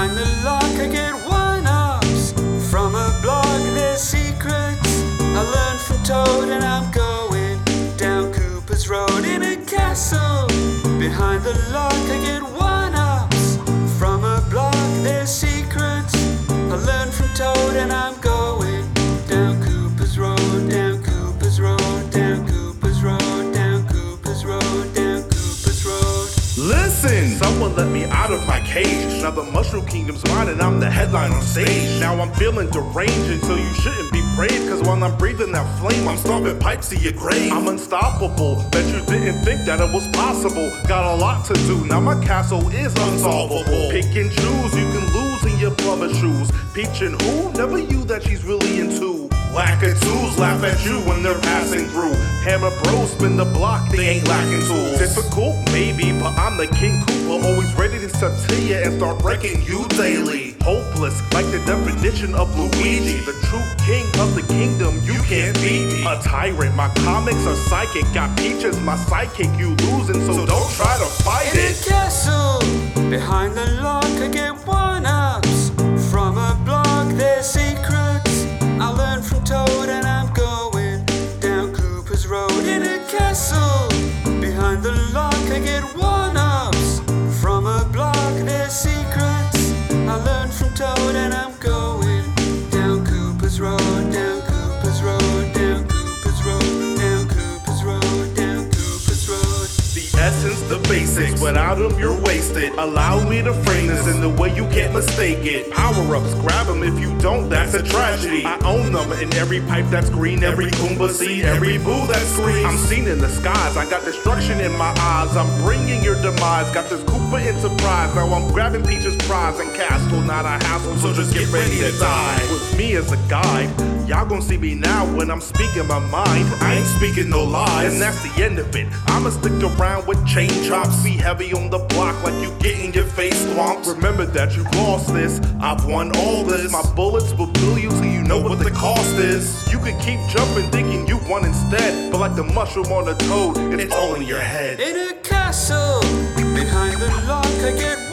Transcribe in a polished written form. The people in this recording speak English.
Behind the lock I get one-ups. From a blog there's secrets I learned from Toad, and I'm going down Cooper's Road in a castle. Behind the lock I get one-ups. From a blog there's secrets I learned from Toad, and I'm going down Cooper's Road, down Cooper's Road, down Cooper's Road, down Cooper's Road, down Cooper's Road. Listen! Someone let me out of my cage. Now the Mushroom Kingdom's mine and I'm the headline on stage. Now I'm feeling deranged, and so you shouldn't be brave, cause while I'm breathing that flame, I'm starving pipes to your grave. I'm unstoppable, bet you didn't think that it was possible. Got a lot to do, now my castle is unsolvable. Pick and choose, you can lose in your plumber shoes. Peach and who? Never you that she's really into. Lackatoos laugh at you when they're passing through. Hammer bros spin the block, they ain't lacking tools. Difficult? Maybe, but I'm the King Koopa, always ready to step to you and start breaking you daily. Hopeless, like the definition of Luigi, the true king of the kingdom, you can't beat me. A tyrant, my comics are psychic, got Peaches, my sidekick, you losing, so don't try to fight In it. a castle, behind the lock I get one-ups. From a blog there's secrets I learned from Toad, and I'm going down Cooper's Road in a castle. Behind the lock I get one-ups. From a blog there's secrets I learned from Toad, and I'm going down Cooper's Road, down Cooper's Road, down Cooper's Road, down Cooper's Road, down Cooper's Road. The essence, the basics, without them you're wasted. Allow me to frame this in the way you can't mistake it. Power-ups, grab them, if you don't, that's a tragedy. I own them in every pipe that's green, every Goomba seed, every boo that screams. I'm seen in the skies, I got destruction in my eyes. I'm bringing your demise, got this Koopa Enterprise. Now I'm grabbing Peach's prize and castle, not a hassle, so just get ready to die. With me as a guide, y'all gon' see me now when I'm speaking my mind. I ain't speaking no lies, and that's the end of it. I'ma stick around with chain chops, be heavy on the block like you getting your face swamped. Remember that you lost this, I've won all this. My bullets will kill you so you know what the cost is. You can keep jumping thinking you won instead, but like the mushroom on a toad, it's all in your head. In a castle, behind the lock I get